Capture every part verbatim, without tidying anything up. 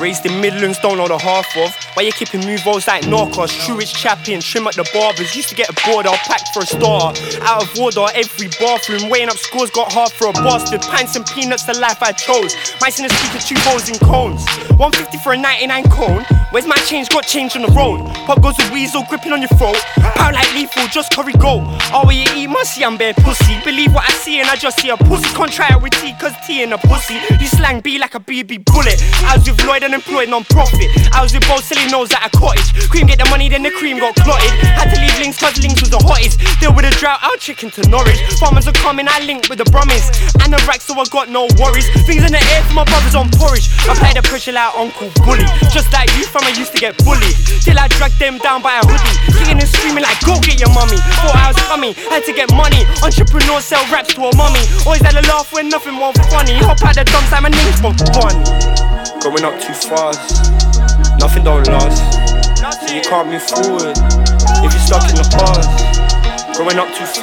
Raised in Midlands, don't know the half of. Why you keeping movos like Narcos? True, it's chapping, trim at the barbers. Used to get a board, I'll pack for a starter. Out of order, every bathroom. Weighing up scores, got hard for a bastard. Pints and peanuts, the life I chose. Mice in the speaker, two bowls in cones. one fifty for a ninety-nine cone. Where's my change? Got change on the road. Pop goes a weasel, gripping on your throat. Pound like lethal, just curry go. Oh, where you eat musty, I'm bare pussy. Believe what I see and I just see a pussy. Can't try it with tea, cause tea in a pussy. You slang B like a B B bullet. I was with Lloyd unemployed, non-profit. I was with both silly nose at a cottage. Cream get the money, then the cream got clotted. Had to leave links cause links was the hottest. Deal with a drought, I'll chicken to Norwich. Farmers are coming, I link with the Brummies. And the rack, so I got no worries. Things in the air for my brothers on porridge. Apply the pressure like Uncle Bully. Just like you from I used to get bullied. Till I dragged them down by a hoodie. Kicking and screaming like go get your mummy. Thought I was coming, had to get money. Entrepreneur sell raps to a mummy. Always had a laugh when nothing was funny. Hop out the dumps like my name's from fun. Going up too fast, nothing don't last. So you can't move forward if you're stuck in the past. Going up too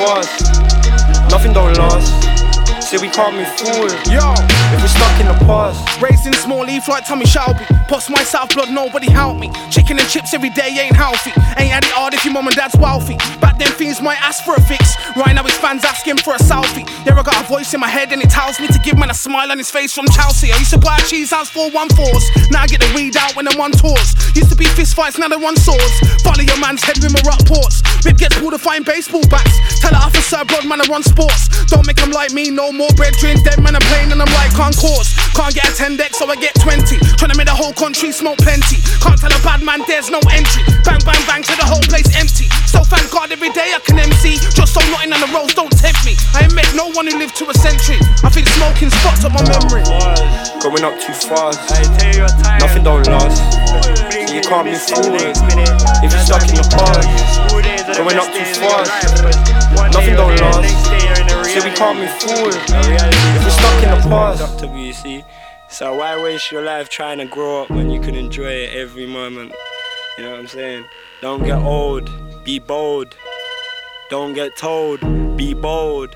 fast, nothing don't last. So we can't move forward, yo, if we're stuck in the past. Raised in small leaf like Tommy Shelby. Post my South blood, nobody help me. Chicken and chips every day ain't healthy. Ain't had it hard if your mum and dad's wealthy. Back then things might ask for a fix. Right now his fans asking for a selfie. Yeah, I got a voice in my head and it tells me to give man a smile on his face from Chelsea. I used to buy a cheese house for one fours. Now I get the weed out when I'm on tours. Used to be fist fights, now they run swords. Follow your man's head with my rock ports. Rip gets pulled to find baseball bats. Tell her officer blood man I run sports. Don't make them like me no more. Bread drink, dead man I'm playing and I'm like concourse. Can't get a ten deck so I get twenty. Tryna make the whole country smoke plenty. Can't tell a bad man there's no entry. Bang bang bang till the whole place empty. So thank God every day I can M C. Just so nothing on the roads don't tempt me. I ain't met no one who lived to a century. I think smoking spots up my memory. Going up too fast, nothing don't last. So you can't move forward if you're stuck in the past. Going up too fast, nothing don't last. So we can't move forward if we're stuck in the past. W C. So why waste your life trying to grow up when you can enjoy it every moment? You know what I'm saying? Don't get old, be bold. Don't get told, be bold.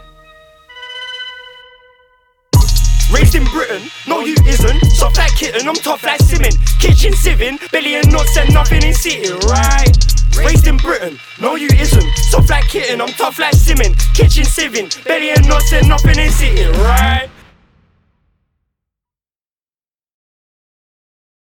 Raised in Britain, no you isn't. Soft like kitten, I'm tough like Simon. Kitchen sieving, belly and nuts and nothing in city, right? Raised in Britain, no you isn't. Soft like kitten, I'm tough like Simon. Kitchen sieving, belly and nuts and nothing in city, right?